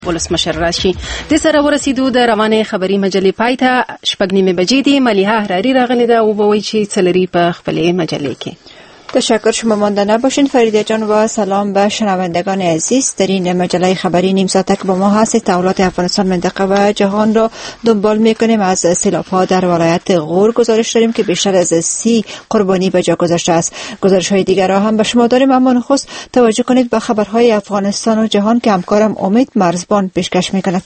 ولسمشر راشي د سره ورسیدو د روانه خبری مجلې پایته 8:30 بجې دی. ملیحه حراری راغلی دا او بوي چې څلری په خپلې مجلې کې. تشکر، شما مانده نباشین. فریده جان و سلام به شنوندگان عزیز. در این مجله خبری نیم ساعته که با ما هست تحولات افغانستان، منطقه و جهان را دنبال میکنیم. از سیلاب‌ها در ولایت غور گزارش داریم که بیشتر از 30 قربانی به جا گذاشته است. گزارش‌های دیگر را هم به شما داریم، اما نخست توجه کنید به خبرهای افغانستان و جهان که همکارم امید مرزبان پیشکش میکند.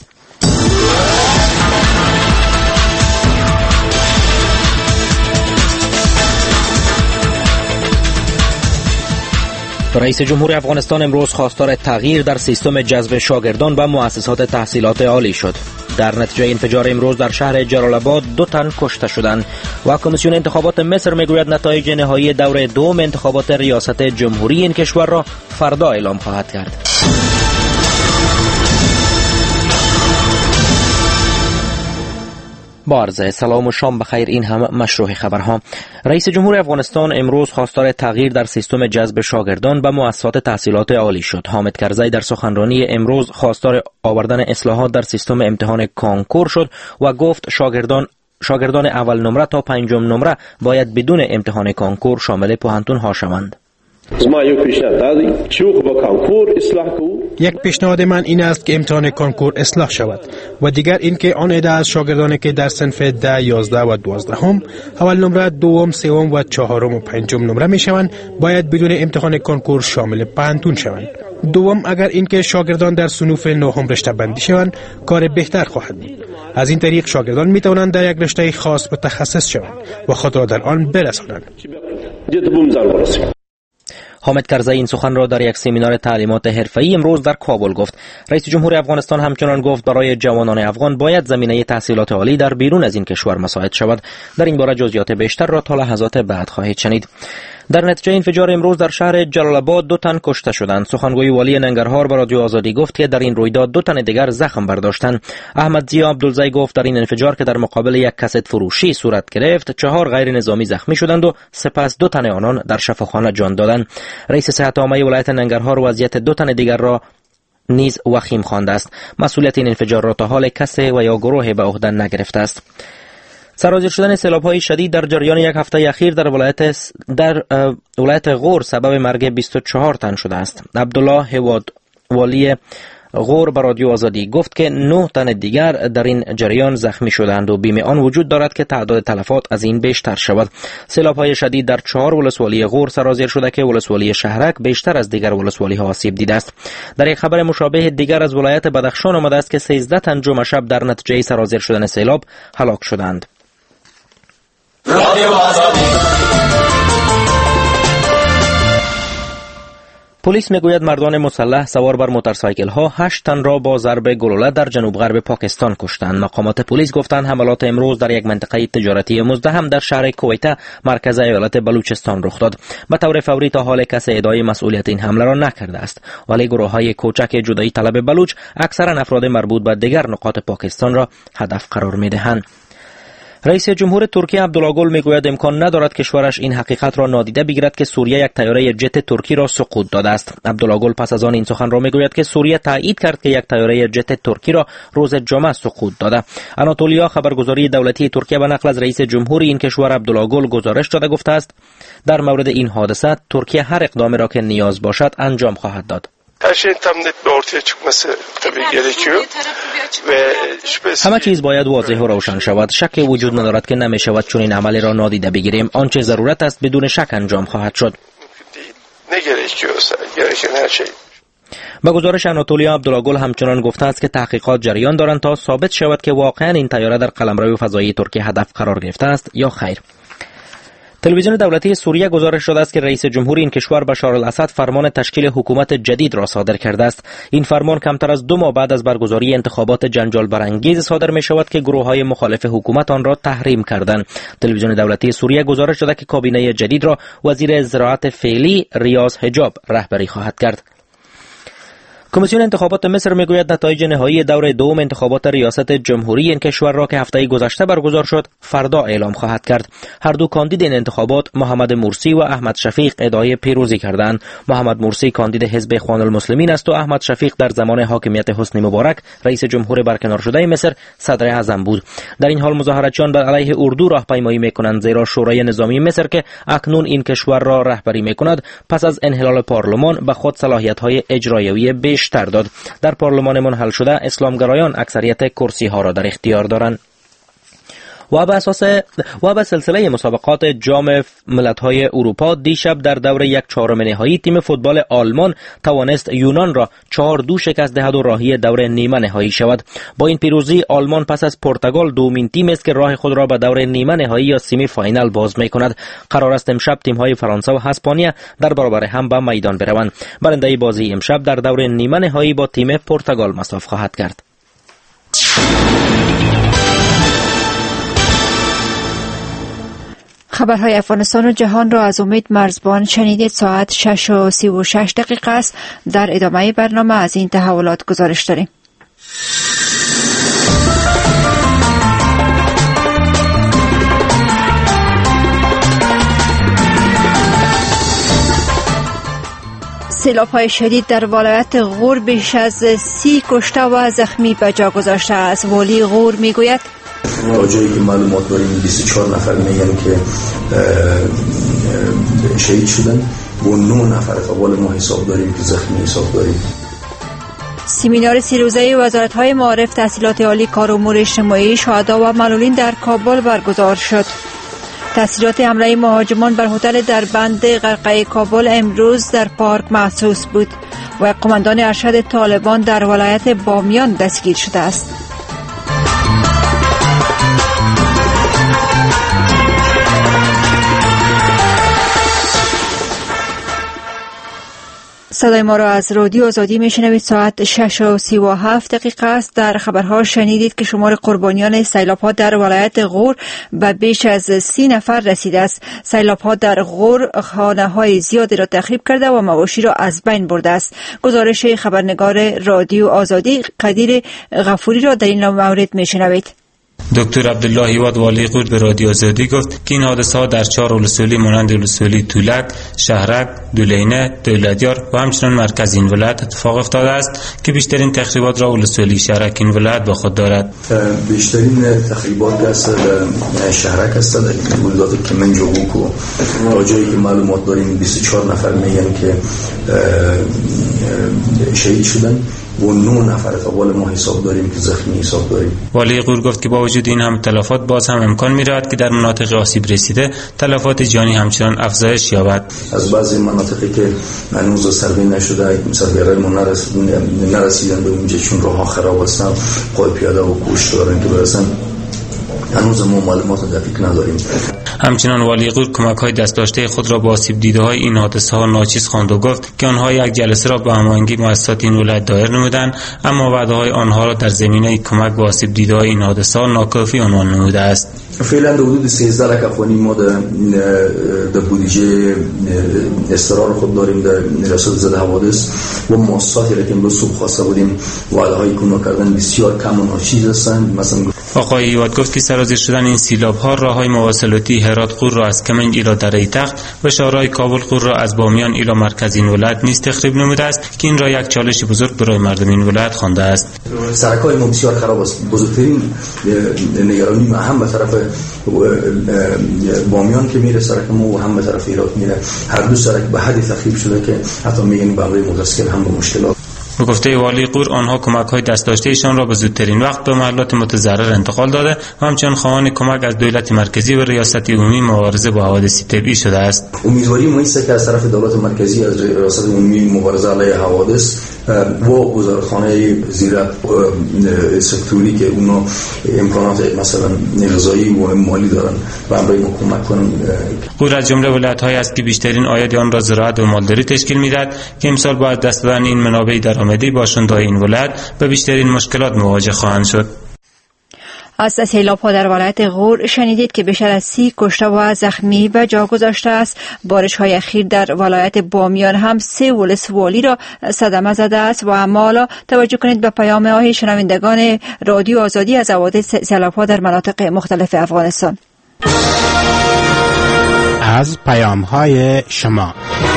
رئیس جمهور افغانستان امروز خواستار تغییر در سیستم جذب شاگردان و مؤسسات تحصیلات عالی شد. در نتیجه انفجار امروز در شهر جلال آباد 2 تن کشته شدند و کمیسیون انتخابات مصر میگوید نتایج نهایی دوره دوم انتخابات ریاست جمهوری این کشور را فردا اعلام خواهد کرد. با عرض سلام و شام بخیر. این هم مشروع خبرها. رئیس جمهور افغانستان امروز خواستار تغییر در سیستم جذب شاگردان و مؤسسات تحصیلات عالی شد. حامد کرزی در سخنرانی امروز خواستار آوردن اصلاحات در سیستم امتحان کانکور شد و گفت شاگردان اول نمره تا 5 نمره باید بدون امتحان کانکور شامل پوهنتون ها شوند. یک پیشنهاد من این است که امتحان کانکور اصلاح شود و دیگر این که آن عده از شاگردانی که در صنف 10، 11 و 12 اول نمره، دوم، سوم و چهارم و پنجم نمره می شوند باید بدون امتحان کانکور شامل پوهنتون شوند. دوم، اگر این که شاگردان در صنوف 9 رشته بندی شوند کار بهتر خواهد بود. از این طریق شاگردان می توانند در یک رشته خاص متخصص شوند و خود را در آن برسانند. حامد کرزی این سخن را در یک سمینار تعلیمات حرفه‌ای امروز در کابل گفت. رئیس جمهور افغانستان همچنان گفت برای جوانان افغان باید زمینه تحصیلات عالی در بیرون از این کشور مساعد شود. در این باره جزئیات بیشتر را تا لحظات بعد خواهید شنید. در نتیجه انفجار امروز در شهر جلال آباد 2 تن کشته شدند. سخنگوی والی ننگرهار به رادیو آزادی گفت که در این رویداد 2 تن دیگر زخم برداشتند. احمد ضیا عبدالزی گفت در این انفجار که در مقابل یک کست فروشی صورت گرفت 4 غیر نظامی زخمی شدند و سپس 2 تن آنان در شفاخانه جان دادند. رئیس صحت عامه ولایت ننگرهار وضعیت 2 تن دیگر را نیز وخیم خوانده است. مسئولیت این انفجار را تا حال کسی و یا گروهی به عهده نگرفته است. سرازیر شدن سیلاب‌های شدید در جریان یک هفته اخیر در ولایت غور سبب مرگ 24 تن شده است. عبدالله هواد والی غور به رادیو آزادی گفت که 9 تن دیگر در این جریان زخمی شدند و بیم آن وجود دارد که تعداد تلفات از این بیشتر شود. سیلاب‌های شدید در 4 ولسوالی غور سرازیر شده که ولسوالی شهرک بیشتر از دیگر ولسوالی‌ها آسیب دیده است. در یک خبر مشابه دیگر از ولایت بدخشان آمده است که 13 تن جمعه شب در نتیجه سرازیر شدن سیلاب هلاک شدند. پلیس میگوید مردان مسلح سوار بر موتورسایکل ها 8 تن را با ضرب گلوله در جنوب غرب پاکستان کشتند. مقامات پلیس گفتند حملات امروز در یک منطقه تجارتی مزدحم در شهر کویته مرکز ایالت بلوچستان رخ داد. به طور فوری تا حال کسی ادعای مسئولیت این حمله را نکرده است، ولی گروه‌های کوچک جدایی طلب بلوچ اکثرا افراد مربوط به دیگر نقاط پاکستان را هدف قرار می‌دهند. رئیس جمهور ترکیه عبدالله میگوید امکان ندارد کشورش این حقیقت را نادیده بگیرد که سوریه یک طیاره جت ترکی را سقوط داده است. عبدالله پس از آن این سخن را میگوید که سوریه تایید کرد که یک طیاره جت ترکی را روز جمعه سقوط داده. آناتولیا خبرگزاری دولتی ترکیه به نقل از رئیس جمهور این کشور عبدالله گزارش داده گفته است در مورد این حادثه ترکیه هر اقدامی را که نیاز باشد انجام خواهد داد. همه چیز باید واضح و روشن شود. شکی وجود ندارد که نمی شود چون این عملی را نادیده بگیریم. آنچه ضرورت است بدون شک انجام خواهد شد. با گزارش آناتولیا عبدالله همچنان گفته است که تحقیقات جریان دارند تا ثابت شود که واقعا این طیاره در قلمرو فضایی ترکیه هدف قرار گرفته است یا خیر. تلویزیون دولتی سوریه گزارش داده است که رئیس جمهور این کشور بشار الاسد فرمان تشکیل حکومت جدید را صادر کرده است. این فرمان کمتر از 2 ماه بعد از برگزاری انتخابات جنجال برانگیز صادر می شود که گروه‌های مخالف حکومت آن را تحریم کردند. تلویزیون دولتی سوریه گزارش داده که کابینه جدید را وزیر زراعت فعلی ریاض حجاب رهبری خواهد کرد. کمیسیون انتخابات مصر میگوید نتایج نهایی دور دوم انتخابات ریاست جمهوری این کشور را که هفته گذشته برگزار شد فردا اعلام خواهد کرد. هر دو کاندید این انتخابات محمد مرسی و احمد شفیق ادعای پیروزی کردند. محمد مرسی کاندید حزب اخوان المسلمین است و احمد شفیق در زمان حاکمیت حسنی مبارک رئیس جمهور برکنار شده مصر صدر اعظم بود. در این حال مظاهراتچیان بر علیه اردو راهپیمایی میکنند، زیرا شورای نظامی مصر که اکنون این کشور را رهبری میکند پس از انحلال پارلمان به خود صلاحیت‌های اجرایی بیشتر داد. در پارلمان منحل شده اسلامگرایان اکثریت کرسی ها را در اختیار دارند. و به سلسله مسابقات جام ملت‌های اروپا دیشب در دور یک چهارم نهایی تیم فوتبال آلمان توانست یونان را 4-2 شکست دهد و راهی دور نیمه نهایی شود. با این پیروزی آلمان پس از پرتغال دومین تیم است که راه خود را به دور نیمه نهایی یا سمی فاینال باز می‌کند. قرار است امشب تیم‌های فرانسه و اسپانیا در برابر هم به میدان بروند. برنده بازی امشب در دور نیمه نهایی با تیم پرتغال مصاف خواهد کرد. خبرهای افغانستان و جهان را از امید مرزبان شنیدید. ساعت 6:36 است. در ادامه برنامه از این تحولات گزارش داریم. سیلاب‌های شدید در ولایت غور بیش از 30 کشته و زخمی به جا گذاشته است. والی غور میگوید راجعی که معلومات داریم 24 نفر میگن که شهید شدن و 9 نفر قبال ما حساب داریم که زخمی حساب داریم. سمینار 3 روزه وزارت‌های معارف، تحصیلات عالی، کار و امور اجتماعی، شهدا و معلولین در کابل برگزار شد. تحصیلات حمله مهاجمان بر هتل در بند غرقه کابل امروز در پارک محسوس بود و قماندان ارشد طالبان در ولایت بامیان دستگیر شده است. صدای ما را از رادیو آزادی میشنوید. ساعت 6:37 است. در خبرها شنیدید که شمار قربانیان سیلاب‌ها در ولایت غور به بیش از 30 نفر رسیده است. سیلاب‌ها در غور خانه‌های زیادی را تخریب کرده و مواشی را از بین برده است. گزارش خبرنگار رادیو آزادی قدیر غفوری را در این مورد میشنوید. دکتر عبدالله هیواد والی غور به رادیو آزادی گفت که این حادثه ها در 4 ولسوالی مانند ولسوالی تولک، شهرک، دولینه، دولتیار و همچنین مرکز این ولایت اتفاق افتاده است که بیشترین تخریبات را ولسوالی شهرک این ولایت با خود دارد. بیشترین تخریبات است شهرک است در ولایت کمنجوک و راجعی که معلومات داریم 24 نفر میگن که شهید شدن و 9 نفر قبال ما حساب داریم که زخمی حساب داریم. والی غور گفت که با وجود این هم تلفات باز هم امکان می‌رود که در مناطق آسیب رسیده تلفات جانی همچنان افزایش یابد. از بعضی مناطقی که هنوز سروی نشده مسافران نرسیدن به اونجا چون راه‌ها خراب هستن، پای پیاده و کوشش دارن که برسن. هنوز ما معلومات دقیق نداریم. همچنان والی غور کمک‌های دستداشته خود را با آسیب دیده‌های این حادثه‌ها ناچیز خواند و گفت که آنها یک جلسه را به هماهنگی مؤسسات این ولایت دایر نمودند، اما وعده‌های آنها را در زمینه کمک به آسیب دیده‌های این حادثه‌ها ناکافی عنوان نموده است. فعلا در حدود 13 لک افغانی ما در بودجه استقرار خود داریم در رصد زده حوادث و مؤسساتی را که امروز صبح خواسته بودیم وعده‌های کمک کردن بسیار کم و ناچیز هستند. مثلا آقای هیواد گفت که سرازیر شدن این سیلاب‌ها راه‌های مواصلاتی هرات غور را از کمنج ایلا دره تخت و شهرهای کابل غور را از بامیان ایلا مرکز این ولایت نیز تخریب نموده است که این را یک چالش بزرگ برای مردم این ولایت خوانده است. سرک‌های ما بسیار خراب است. بزرگترین نگرانی ما هم به طرف بامیان که میره سرک ما و هم به طرف هرات میره. هر دو سرک به حدی تخریب شده که حتی میگن برای متاسکل هم به مشکلات. به گفته والی غور آنها کمک‌های دستداشته‌شان را به زودترین وقت به محلات متضرر انتقال داده و همچنین خواهان کمک از دولت مرکزی و ریاست عمومی مبارزه با حوادث طبیعی شده است. امیدواری ما است که از طرف دولت مرکزی از ریاست عمومی مبارزه علیه حوادث و وزارتخانه زیرت سکتوری که اونا امکانات مثلا غذایی و مالی دارن و برای ما کمک کنن. غور از جمله ولایت‌هایی است که بیشترین عاید آن را زراعت و مالداری تشکیل می‌دهد که امسال با دست دادن این منابع درآمدی باشنده‌های این ولایت به بیشترین مشکلات مواجه خواهند شد. از سیلاب‌ها در ولایت غور شنیدید که بیشتر از 30 کشته و زخمی به جا گذاشته است. بارش‌های اخیر در ولایت بامیان هم 3 ولسوالی را صدمه زده است. و اما حالا توجه کنید به پیام‌های شنوندگان رادیو آزادی از حوادث سیلاب‌ها در مناطق مختلف افغانستان. از پیام‌های شما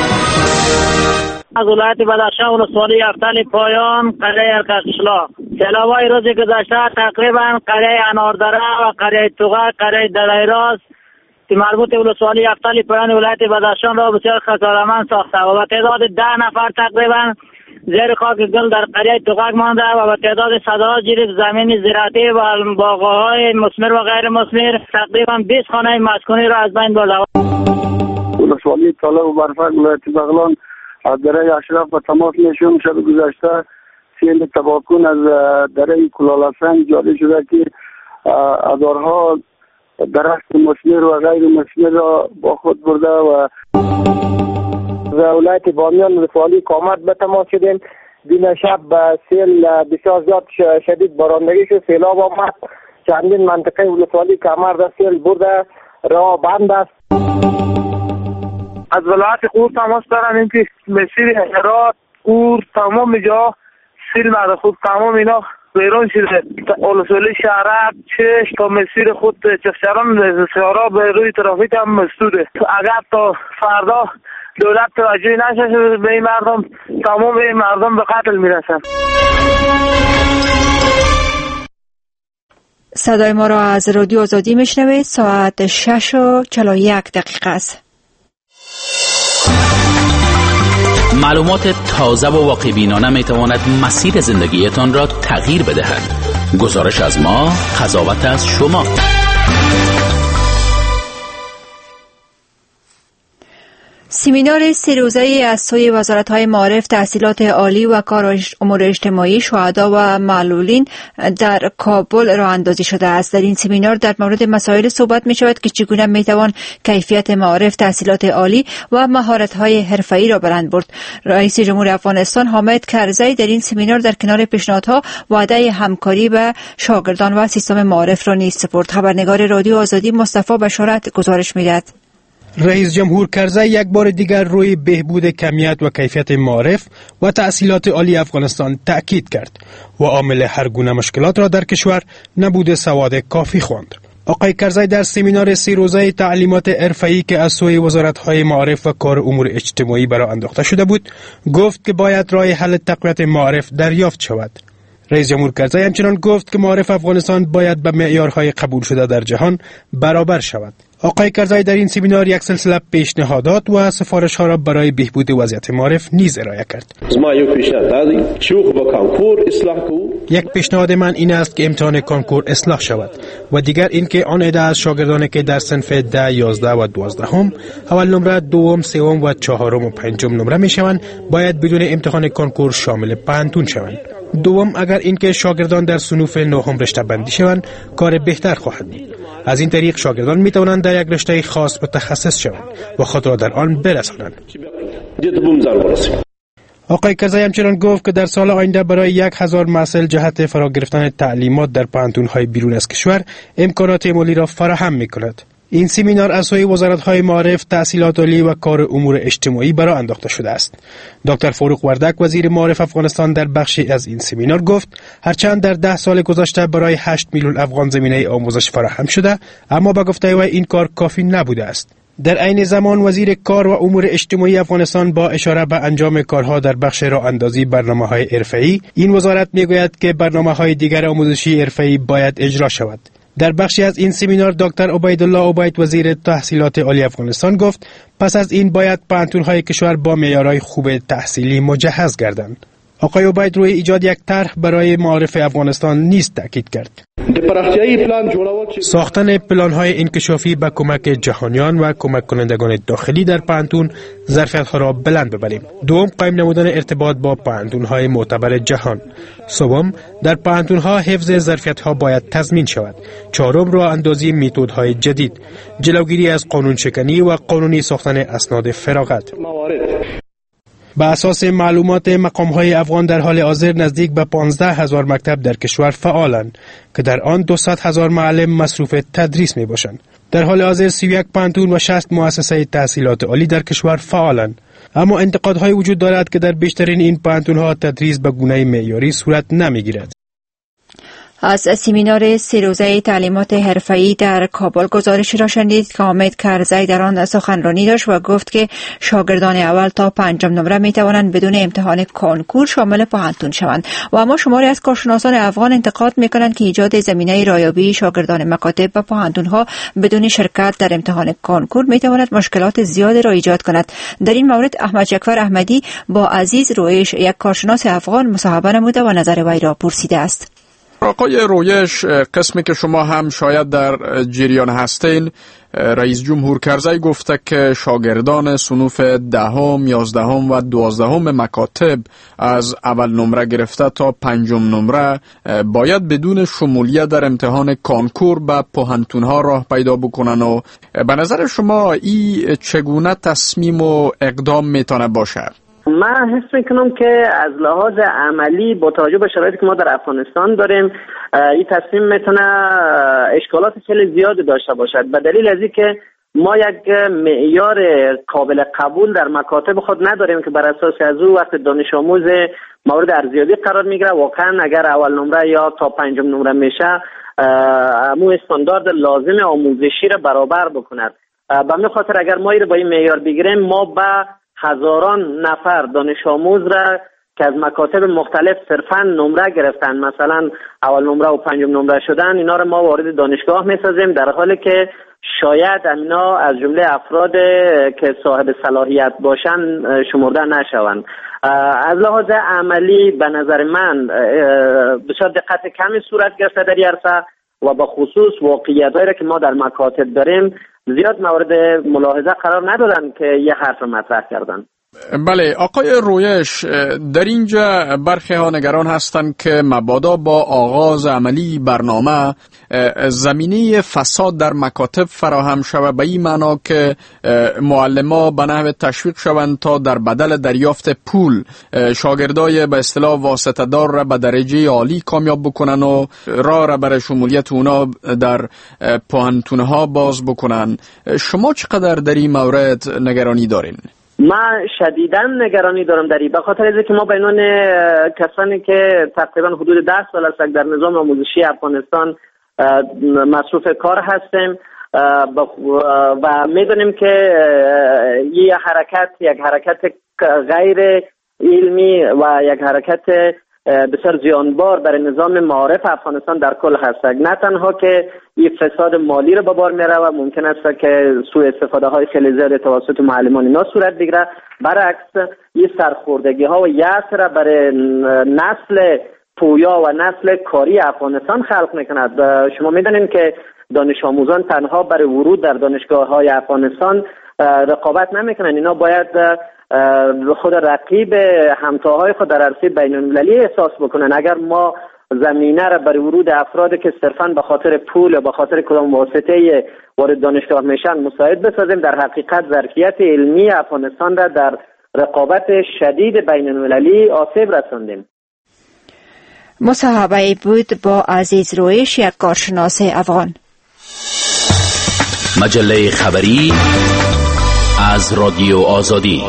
از ولایت بدخشان ولسوالی یفتل پایان قریه ارکشلا سیلاب‌های روز گذشته تقریبا قریه اناردره و قریه توغه قریه دلیراز که مربوط ولسوالی یفتل پایان ولایت بدخشان را بسیار خسارتمند ساخته و به تعداد 10 نفر تقریبا زیر خاک گل در قریه توغک مانده و به تعداد صدها جریب زمین زراعتی و باغ‌های مثمر و غیر مثمر تقریبا 20 خانه مسکونی را از بین برده. ولسوالی طالب و برفک ولایت بغلان از دره اشرف به تماس میشم. شب گذشته سیل تباکن از دره کلالسنگ جاری شده که هزارها درخت مثمر و غیر مثمر را با خود برده و ولایت بامیان ولسوالی کامرد به تماس شدیم. دین شب سیل بسیار زیاد شدید بارندگی شد، سیلاب آمد، چندین منطقه ولسوالی کامرد سیل برده، راه بند است. از ولایت غور تماس دارم این که مسیر هرات غور تمام جا سیل مده خود تمام اینا بیرون شده. ولسوالی شهرک چش تا مسیر خود چخچران سیارا به روی ترافیک هم مسدوده. اگر تا فردا دولت توجهی نشه به این مردم، تمام این مردم به قتل میرسن. صدای ما را از رادیو آزادی میشنوید. ساعت 6:41 است. معلومات تازه و واقع بینانه می تواند مسیر زندگیتان را تغییر بدهد. گزارش از ما، قضاوت از شما. سمینار 3 روزه از سوی وزارت‌های معارف، تحصیلات عالی و کار امور اجتماعی، شهدا و معلولین در کابل راه اندازی شده است. در این سمینار در مورد مسائل صحبت می شود که چگونه می توان کیفیت معارف، تحصیلات عالی و مهارت‌های حرفه‌ای را بلند برد. رئیس جمهور افغانستان حامد کرزی در این سمینار در کنار پیشنهادها وعده همکاری به شاگردان و سیستم معارف را نیز سپرد. خبرنگار رادیو آزادی مصطفی بشارت گزارش می‌دهد. رئیس جمهور کرزی یک بار دیگر روی بهبود کمیت و کیفیت معارف و تحصیلات عالی افغانستان تأکید کرد و عامل هر گونه مشکلات را در کشور نبود سواد کافی خواند. آقای کرزی در سمینار 3 روزه تعلیمات حرفه‌ای که از سوی وزارت‌های معارف و کار امور اجتماعی برآورده انداخته شده بود، گفت که باید راه حل تقویت معارف دریافت شود. رئیس جمهور کرزی همچنان گفت که معارف افغانستان باید به معیارهای قبول شده در جهان برابر شود. آقای کرزی در این سمینار یک سلسله پیشنهادات و سفارش‌ها را برای بهبود وضعیت معارف نیز ارائه کرد. یک پیشنهاد من این است که امتحان کانکور اصلاح شود و دیگر اینکه آن عده از شاگردانی که در صنف 10, 11 و 12 اول نمره، دوم، سوم و چهارم و پنجم نمره میشوند باید بدون امتحان کانکور شامل پانتون شوند. دوم، اگر اینکه شاگردان در صنوف 9 رشته بندی شوند کار بهتر خواهد بود. از این طریق شاگردان می توانند در یک رشته خاص متخصص شوند و خود را در آن برسانند. آقای کرزی همچنان گفت که در سال آینده برای 1000 محصل جهت فرا گرفتن تعلیمات در پانتون‌های بیرون از کشور امکانات مالی را فراهم می‌کند. این سمینار از سوی وزارت‌های معارف، تحصیلات عالی و کار امور اجتماعی برآورده انداخته شده است. دکتر فاروق وردک وزیر معارف افغانستان در بخشی از این سمینار گفت هرچند در 10 سال گذشته برای 8 میلیون افغان زمینه آموزش فراهم شده، اما به گفته او این کار کافی نبوده است. در عین زمان وزیر کار و امور اجتماعی افغانستان با اشاره به انجام کارها در بخش راه اندازی برنامه‌های حرفه‌ای، این وزارت میگوید که برنامه‌های دیگر آموزشی حرفه‌ای باید اجرا شود. در بخشی از این سمینار دکتر عبیدالله عبید وزیر تحصیلات عالی افغانستان گفت پس از این باید پانتون‌های کشور با معیارهای خوب تحصیلی مجهز گردند. آقای عبید روی ایجاد یک طرح برای معارف افغانستان نیز تاکید کرد. ساختن پلان‌های انکشافی با کمک جهانیان و کمک کنندگان داخلی در پانتون ظرفیت‌ها را بلند ببریم. دوم، قائم نمودن ارتباط با پانتون‌های معتبر جهان. سوم، در پانتون‌ها حفظ ظرفیت‌ها باید تضمین شود. چهارم، راه اندازی متدهای جدید، جلوگیری از قانون شکنی و قانونی ساختن اسناد فراغت. به اساس معلومات مقام‌های افغان در حال حاضر نزدیک به 15,000 مکتب در کشور فعالند که در آن 200,000 معلم مصروف تدریس میباشند. در حال حاضر 31 پانتون و 60 مؤسسه تحصیلات عالی در کشور فعالند. اما انتقادهای وجود دارد که در بیشترین این پانتون‌ها تدریس به گونه معیاری صورت نمیگیرد. از سمینار 3 روزه تعلیمات حرفه‌ای در کابل گزارش را شنید که حامد کرزی در آن سخنرانی داشت و گفت که شاگردان اول تا 5 نمره می توانند بدون امتحان کنکور شامل پانتون شوند و اما شماری از کارشناسان افغان انتقاد می کنند که ایجاد زمینه رایابی شاگردان مکاتب و پانتون‌ها بدون شرکت در امتحان کنکور می تواند مشکلات زیادی را ایجاد کند. در این مورد احمد جعفر احمدی با عزیز رویش یک کارشناس افغان مصاحبه نموده و نظر وی را پرسیده است. آقای رویش، قسمی که شما هم شاید در جریان هستین، رئیس جمهور کرزی گفته که شاگردان صنوف 10ام، 11ام و 12ام مکاتب از اول نمره گرفته تا 5 نمره باید بدون شمولیت در امتحان کانکور به پوهنتون‌ها راه پیدا بکنن و به نظر شما این چگونه تصمیم و اقدام میتونه باشه؟ من حس میکنم که از لحاظ عملی با توجه به شرایطی که ما در افغانستان داریم این تصمیم میتونه اشکالات خیلی زیادی داشته باشد، به دلیل از اینکه ما یک معیار قابل قبول در مکاتب خود نداریم که بر اساس از او وقت دانش آموز مورد ارزیابی قرار میگیره واقعا اگر اول نمره یا تا 5 نمره میشه امو استاندارد لازم آموزشی را برابر بکند. به همین خاطر اگر ما با این معیار بگیریم ما به هزاران نفر دانش آموز را که از مکاتب مختلف صرفاً نمره گرفتن، مثلا اول نمره و 5 نمره شدن، اینا را ما وارد دانشگاه میسازیم در حالی که شاید اینا از جمله افراد که صاحب صلاحیت باشن شمرده نشوند. از لحاظ عملی به نظر من بسیار دقت کمی صورت گرفته در عرصه و به خصوص واقعیت‌هایی را که ما در مکاتب داریم زیاد مورد ملاحظه قرار ندادن که یه حرف مطرح کردن. بله آقای رویش، در اینجا برخی ها نگران هستند که مبادا با آغاز عملی برنامه زمینه فساد در مکاتب فراهم شود، به این معنا که معلما به نحو تشویق شوند تا در بدل دریافت پول شاگردای به اصطلاح واسطه دار را به درجه عالی کامیاب بکنن و راه را برای شمولیت اونا در پوهنتون‌ها باز بکنن. شما چقدر در این مورد نگرانی دارین؟ من شدیداً نگرانی دارم در این، به خاطر اینکه ما بینان کسانی که تقریبا حدود 10 سال است در نظام آموزشی افغانستان مصروف کار هستیم و میدونیم که یک حرکت غیر علمی و یک حرکت بسیار زیانبار برای نظام معارف افغانستان در کل هست. نه تنها که این فساد مالی رو به بار میاره و ممکن است که سوء استفاده های خیلی زیاد توسط معلمان اینا صورت بگیره، برعکس این سرخوردگی ها و یأس را برای نسل پویا و نسل کاری افغانستان خلق میکند. شما میدونید که دانش آموزان تنها برای ورود در دانشگاه های افغانستان رقابت نمیکنن، اینا باید خود رقیب همتاهای خود در عرصه بین‌المللی احساس بکنن. اگر ما زمینه را برای ورود افرادی که صرفاً به خاطر پول یا به خاطر کدام واسطه وارد دانشگاه میشن مساعد بسازیم، در حقیقت ظرفیت علمی افغانستان را در رقابت شدید بین‌المللی آسیب رساندیم. مصاحبه بود با عزیز رویش، یک کارشناس افغان. مجله خبری از رادیو آزادی.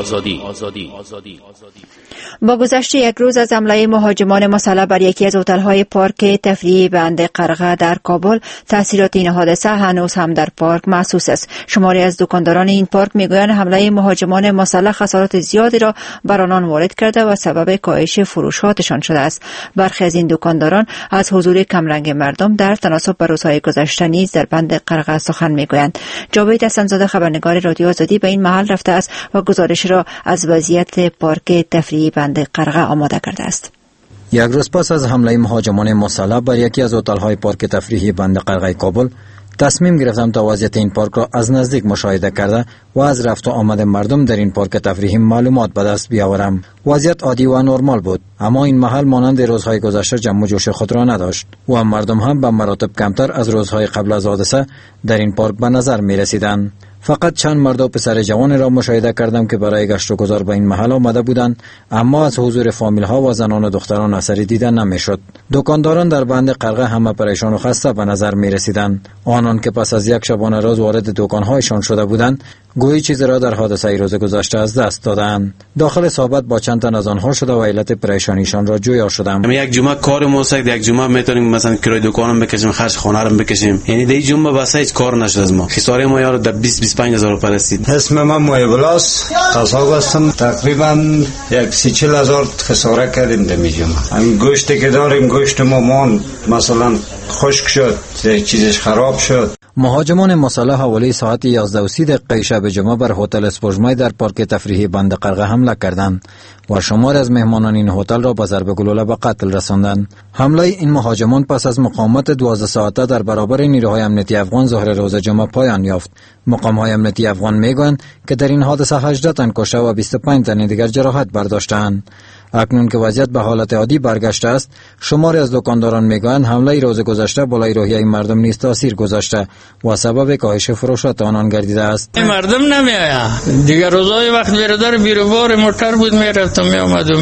با گذشت یک روز از حمله مهاجمان مسلح بر یکی از هتل‌های پارک تفریحی بند قرغه در کابل، تاثیرات این حادثه هنوز هم در پارک محسوس است. شماری از دکانداران این پارک میگویند حمله مهاجمان مسلح خسارات زیادی را بر آنان وارد کرده و سبب کاهش فروشاتشان شده است. برخی از این دکانداران از حضور کمرنگ مردم در تناسب با روزهای گذشته نیز در بند قرغه سخن میگویند. جاوید حسن‌زاده خبرنگار رادیو آزادی به این محل رفته است و گزارش را از وضعیت پارک تفریحی بند قرغه آماده کرده است. یک روز پس از حمله مهاجمان مسلح بر یکی از هتل‌های پارک تفریحی بند قرغه کابل، تصمیم گرفتم تا وضعیت این پارک را از نزدیک مشاهده کرده و از رفت و آمد مردم در این پارک تفریحی معلومات به دست بیاورم. وضعیت عادی و نرمال بود، اما این محل مانند روزهای گذشته جمع و جوش خود را نداشت و مردم هم به مراتب کمتر از روزهای قبل از حادثه در این پارک به نظر می رسیدند. فقط چند مرد و پسر جوان را مشاهده کردم که برای گشت و گذار به این محل آمده بودند، اما از حضور فامیل ها و زنان و دختران اثری دیده نمیشد. دکانداران در بند قرقه همه پریشان و خسته به نظر می رسیدند. آنان که پس از یک شبانه روز وارد دکانهایشان شده بودند، گویی چیزی را در حادثه روز گذشته از دست دادند. داخل صحبت با چند تن از آنها شده و علت پریشانیشان را جویا شدم. یک جمعه کار موسیقی، یک جمعه میتونیم مثلا کرایه دکانم بکشیم، خرج خانه رو بکشیم. یعنی دی جمعه واسه هیچ کار نشد از ما. خساره ما یارو در 20-25 هزار روپیه رسید. اسم من مویبلاس قصاب هستم. تقریبا 140 هزار خساره کردیم در جمعه. همین گوشتی که داریم گوشت ما مثلا خشک شد، چیزش خراب شد. مهاجمان مسلح حوالی ساعت 11:30 شب جمعه بر هتل اسپوژمای در پارک تفریحی بند قرقه حمله کردند و شمار از مهمانان این هتل را با ضرب گلوله به قتل رساندند. حمله این مهاجمان پس از مقاومت 12 ساعته در برابر نیروهای امنیتی افغان ظهر روز جمعه پایان یافت. مقام‌های امنیتی افغان میگویند که در این حادثه 18 تن کشته و 25 تن دیگر جراحت برداشتند. اکنون که وضعیت به حالت عادی برگشته است، شماری از دکانداران میگویند حمله روز گذشته بالای روحیه مردم نیز تاثیر گذاشته و سبب کاهش فروشات آنان گردیده است. مردم نمیآید دیگر. روزای وقت برادر بیروبار موتور بود میرفت و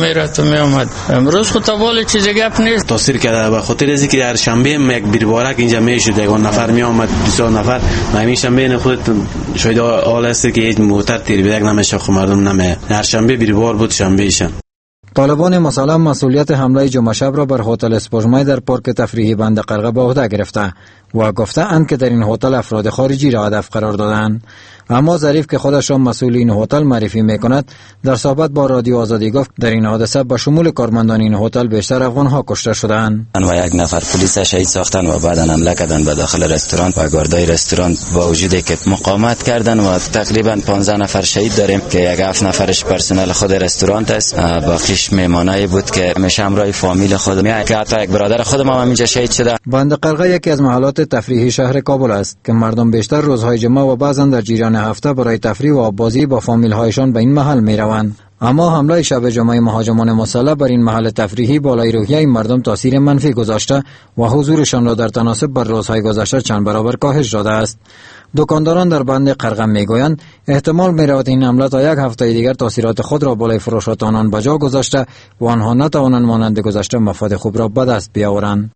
میآمد. امروز خود تابال چیز گپ نیست. تاثیر کرده به خاطر از اینکه هر شنبه یک بیروبارک اینجا میشد، یک نفر میآمد 200 نفر. همیشه بین خودت شاید حال است که هیچ موتور تیر بدک نمیشه، خو مردم نمیآید. هر شنبه بیروبار بود، شنبه ایشان. طالبان مسلح مسئولیت حمله جمعه شب را بر هتل اسپوژمای در پارک تفریحی بند قرقه به عهده گرفته و گفته‌اند که در این هتل افراد خارجی را هدف قرار دادند. اما ظریف که خودش را مسئول این هتل معرفی می‌کند، در صحبت با رادیو آزادی گفت در این حادثه به شمول کارمندان این هتل بیشتر افغان‌ها کشته شدند و یک نفر پلیس شهید ساختن و بعد حمله کردند به داخل رستوران و گاردای رستوران، با وجودی که مقاومت کردند و تقریبا 15 نفر شهید داریم که یک 7 نفرش پرسنل خود رستوران است، باقیش مهمانایی بود که همیشه همراه فامیل خود میاد که حتی یک برادر خود ما همینجا شهید شده. بند قرقه یکی از محلات تفریحی شهر کابل است که مردم بیشتر روزهای جمعه و بعضا در جریان هفته برای تفریح و بازی با فامیل هایشان به این محل می روند. اما حمله شب جمعه مهاجمان مسلح بر این محل تفریحی بالای روحیه مردم تاثیر منفی گذاشته و حضورشان را در تناسب با روزهای گذشته چند برابر کاهش داده است. دکانداران در بند قرقه میگویند احتمال می‌رود این حمله تا یک هفته دیگر تاثیرات خود را بالای فروشات آنان بجا گذاشته و آنها نتوانند مانند گذشته مفاد خوب را به دست بیاورند.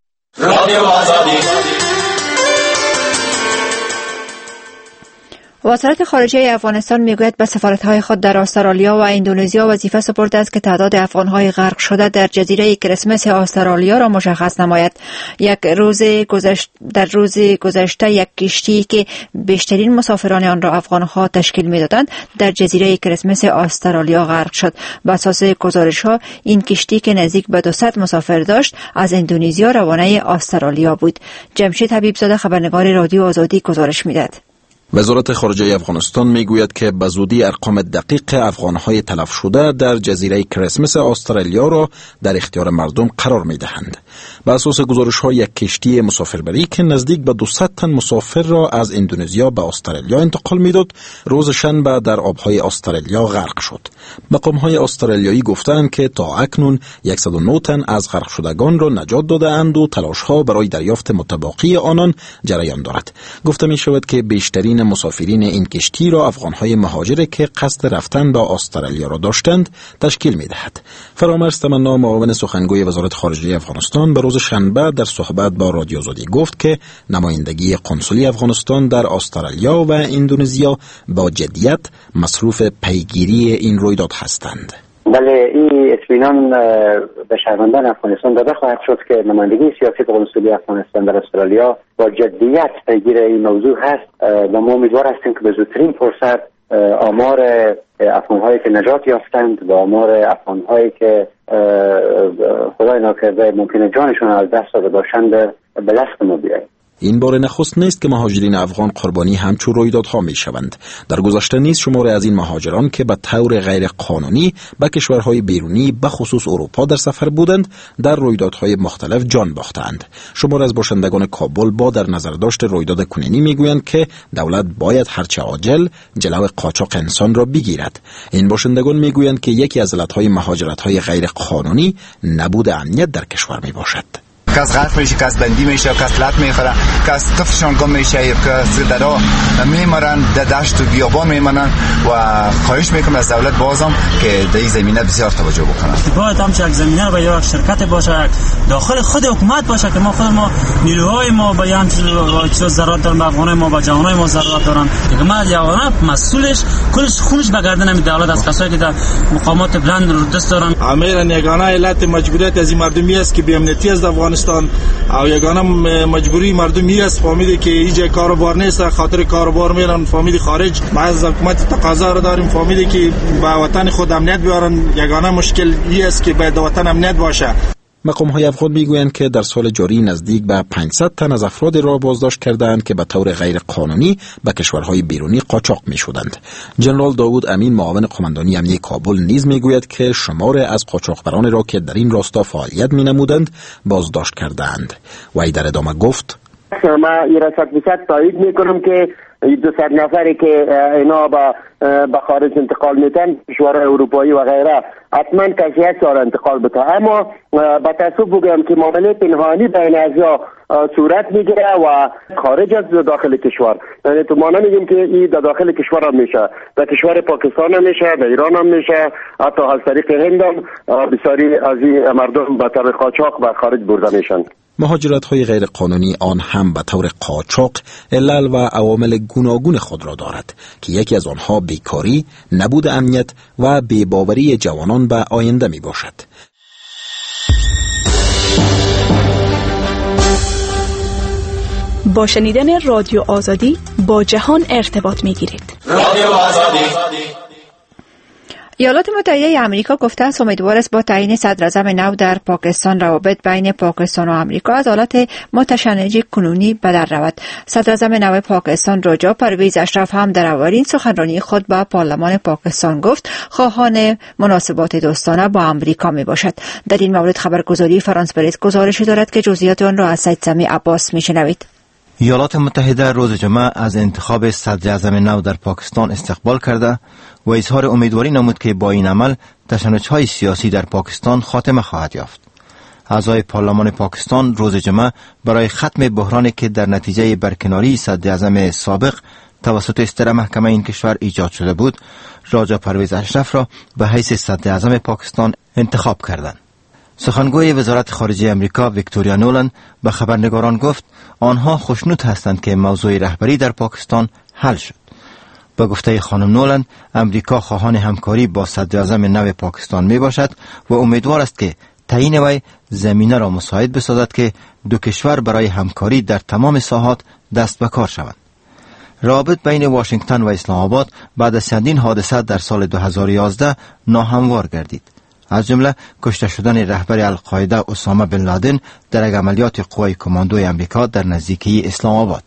وزارت خارجه افغانستان میگوید به سفارت‌های خود در استرالیا و اندونزیا وظیفه سپرده است که تعداد افغان‌های غرق شده در جزیره کریسمس استرالیا را مشخص نماید. در روز گذشته یک کشتی که بیشترین مسافران آن را افغان‌ها تشکیل می‌دادند در جزیره کریسمس استرالیا غرق شد. بر اساس گزارش‌ها این کشتی که نزدیک به 200 مسافر داشت از اندونزیا روانه استرالیا بود. جمشید حبیبزاده خبرنگار رادیو آزادی گزارش می‌دهد. وزارت خارجه افغانستان میگوید که به زودی ارقام دقیق افغانهای تلف شده در جزیره کریسمس استرالیا را در اختیار مردم قرار میدهند. به اساس گزارش‌های یک کشتی مسافربری که نزدیک به 200 تن مسافر را از اندونزیا به استرالیا انتقال میداد، روز شنبه در آبهای استرالیا غرق شد. مقام‌های استرالیایی گفتند که تا اکنون 109 تن از غرق شدگان را نجات داده‌اند و تلاش‌ها برای دریافت متبقی آنان جریان دارد. گفته می‌شود که بیشترین مسافرین این کشتی را افغان‌های مهاجر که قصد رفتن به استرالیا را داشتند تشکیل می‌دهد. فرامرز تمنا، معاون سخنگوی وزارت خارجه افغانستان، به روز شنبه در صحبت با رادیو آزادی گفت که نمایندگی قنسولی افغانستان در استرالیا و اندونزیا با جدیت مصروف پیگیری این رویداد هستند. بله، این اطمینان به شهروندان افغانستان داده خواهد شد که نمایندگی سیاسی قنسولی افغانستان در استرالیا با جدیت پیگیر این موضوع هست و ما امیدوار هستیم که به زودترین فرصت آمار افغان‌هایی که نجات یافتند و آمار افغان‌هایی که خدای ناکرده ممکنه جانشون از دست داده باشند به دست ما بیاید. این بار نخست نیست که مهاجرین افغان قربانی همچون رویدادها می شوند. در گذشته نیز شماری از این مهاجران که به طور غیر قانونی به کشورهای بیرونی به خصوص اروپا در سفر بودند در رویدادهای مختلف جان باختند. شماری از باشندگان کابل با در نظر داشت رویداد کنونی میگویند که دولت باید هرچه عاجل جلو قاچاق انسان را بگیرد. این باشندگان میگویند که یکی از علتهای مهاجرت‌های غیر قانونی نبود امنیت در کشور می باشد. کس غرق میشه، کس بندی میشه، کس لط میخوره، کس طفلشان گم میشه، کس درا میمرن، در دشت و بیابان میمونن و خواهش میکنم از دولت بازم که در این زمینه بسیار توجه بکنه. باید هم یک زمینه با یک شرکت باشه داخل خود حکومت باشه که ما نیروهای ما با یان چیز ضرورت دارن، افغانای ما با جوانای ما ضرورت دارن دیگه. ما جوانان مسئولش کلش خونش به گردن همین دولت از کسایی که در مقامات بلند رو دست دارن. امیرا یگانه علت مجبوریت از این مردمی است که بی امنیتی از افغانستان او یگانه مجبوری مردمی است فهمیده که اینجا کاروبار نیست، خاطر کاروبار میرن فهمیدی خارج. ما از حکومت تقاضا رو داریم فهمیده که با وطن خود امنیت بیارن. یگانه مشکل این است که باید وطن امنیت باشه. مقام‌های افغان میگویند که در سال جاری نزدیک به 500 تن از افراد را بازداشت کردند که به طور غیر قانونی به کشورهای بیرونی قاچاق می‌شدند. جنرال داوود امین معاون قماندانی امنیه کابل نیز میگوید که شمار از قاچاقبران را که در این راستا فعالیت می‌نمودند بازداشت کردند. و در ادامه گفت: ما این را 100% تایید میکنم که 200 نفری که اینا به خارج انتقال میتن، کشورهای اروپایی و غیره، حتما کشیت سال انتقال بده. اما با تاسف بگم که معامله پنهانی بین ازیا صورت میگیره و خارج از داخل کشور. یعنی تو ما نمیگیم که این داخل کشور هم میشه، در کشور پاکستان هم میشه، در ایران هم میشه، حتی از طریق هند هم بسیاری از این مردم به طور قاچاق به خارج برده میشن. مهاجرت‌های غیر قانونی آن هم به طور قاچاق علل و عوامل گوناگون خود را دارد که یکی از آنها بیکاری، نبود امنیت و بی‌باوری جوانان به آینده می باشد. با شنیدن رادیو آزادی با جهان ارتباط می گیرید. رادیو آزادی. ایالات متحده آمریکا گفته است امیدوار است با تعیین صدراعظم نو در پاکستان روابط بین پاکستان و آمریکا از حالت متشنج کنونی به در رود. صدراعظم نو پاکستان رجا پرویز اشرف هم در اولین سخنرانی خود به پارلمان پاکستان گفت خواهان مناسبات دوستانه با آمریکا می باشد. در این مورد خبرگزاری فرانس پرس گزارشی دارد که جزئیات آن را از سید سمی عباس می شنوید. ایالات متحده روز جمعه از انتخاب صدراعظم نو در پاکستان استقبال کرده و اظهار امیدواری نمود که با این عمل تشنج‌های سیاسی در پاکستان خاتمه خواهد یافت. اعضای پارلمان پاکستان روز جمعه برای ختم بحرانی که در نتیجه برکناری صدراعظم سابق توسط استر محکمه این کشور ایجاد شده بود، راجا پرویز اشرف را به حیث صدراعظم پاکستان انتخاب کردند. سخنگوی وزارت خارجه امریکا ویکتوریا نولند به خبرنگاران گفت آنها خوشنود هستند که موضوع رهبری در پاکستان حل شد. با گفته خانم نولند، امریکا خواهان همکاری با صدراعظم نو پاکستان می باشد و امیدوار است که تعیین وی زمینه را مساعد بسازد که دو کشور برای همکاری در تمام ساحات دست به کار شوند. روابط بین واشنگتن و اسلام آباد بعد از چندین حادثه در سال 2011 ناهموار گردید. از جمله کشته شدن رهبر القاعده اسامه بن لادن در یک عملیات قوای کماندوی امریکا در نزدیکی اسلام آباد.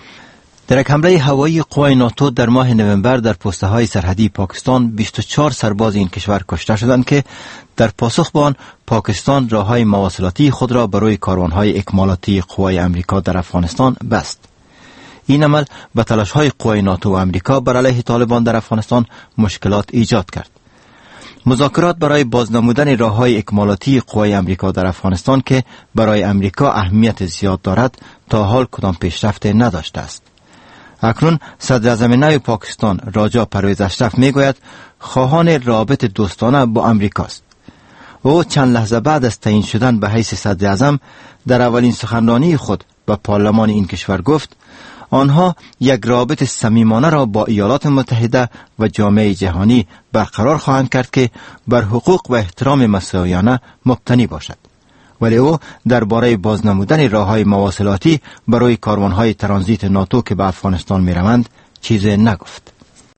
در یک حمله هوایی قوای ناتو در ماه نوامبر در پست‌های سرحدی پاکستان 24 سرباز این کشور کشته شدند که در پاسخ به آن پاکستان راههای مواصلاتی خود را برای کاروانهای اکمالاتی قوای امریکا در افغانستان بست. این عمل به تلاش‌های قوای ناتو و امریکا بر علیه طالبان در افغانستان مشکلات ایجاد کرد. مذاکرات برای بازنمودن راه‌های اکمالاتی قوای امریکا در افغانستان که برای امریکا اهمیت زیاد دارد تا حال کدام پیشرفت نداشته است. اکنون صدراعظم نو پاکستان راجا پرویز اشرف میگوید خواهان رابط دوستانه با امریکاست. او چند لحظه بعد از تعیین شدن به حیث صدراعظم در اولین سخنرانی خود به پارلمان این کشور گفت آنها یک رابط صمیمانه را با ایالات متحده و جامعه جهانی برقرار خواهند کرد که بر حقوق و احترام مساویانه مبتنی باشد. ولی او درباره بازنمودن راه‌های مواصلاتی برای کاروان‌های ترانزیت ناتو که به افغانستان می‌روند چیزی نگفت.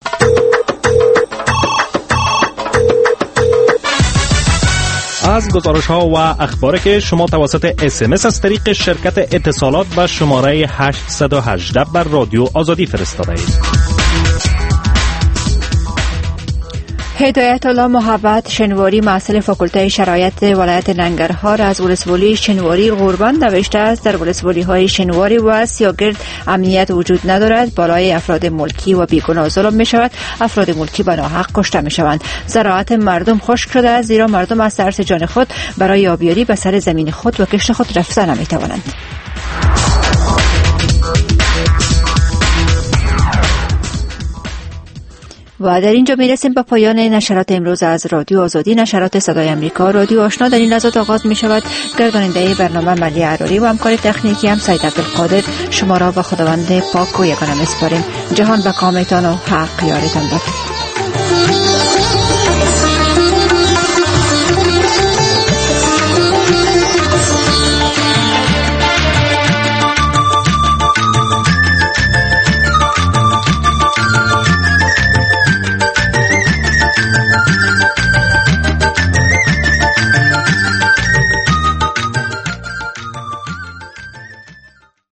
از گزارش‌ها و اخباری که شما توسط SMS از طریق شرکت اتصالات به شماره 818 بر رادیو آزادی فرستاده اید. هدایت الله محبت شنواری مسئول فاکولته شرایط ولایت ننگرهار از ولسوالی شنواری قربان نوشته است در ولسوالی های شنواری و سیاگرد امنیت وجود ندارد، بالای افراد ملکی و بیگناه ظلم می شود، افراد ملکی به ناحق کشته می شوند. زراعت مردم خشک شده است زیرا مردم از ترس جان خود برای آبیاری به سر زمین خود و کشت خود رفتن نمی توانند. و در اینجا میرسیم به پایان نشرات امروز از رادیو آزادی. نشرات صدای امریکا رادیو آشنا در این لحظات آغاز می شود. گرداننده برنامه ملی عراری و همکار تکنیکی هم سید عبدالقادر. شما را به خداوند پاک و یگانه میسپاریم. جهان به کامتان و حق یارتان باد.